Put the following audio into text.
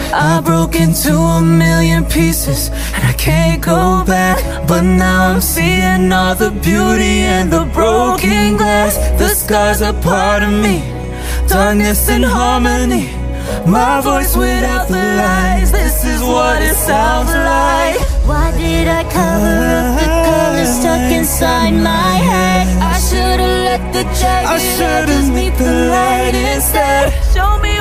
I broke into a million pieces and I can't go back. But now I'm seeing all the beauty in the broken glass. The scars are part of me, darkness and harmony. My voice without the lies, this is what it sounds like. Why did I cover up the colors stuck inside my head? I should've let the jagged edges meet the light instead. Show me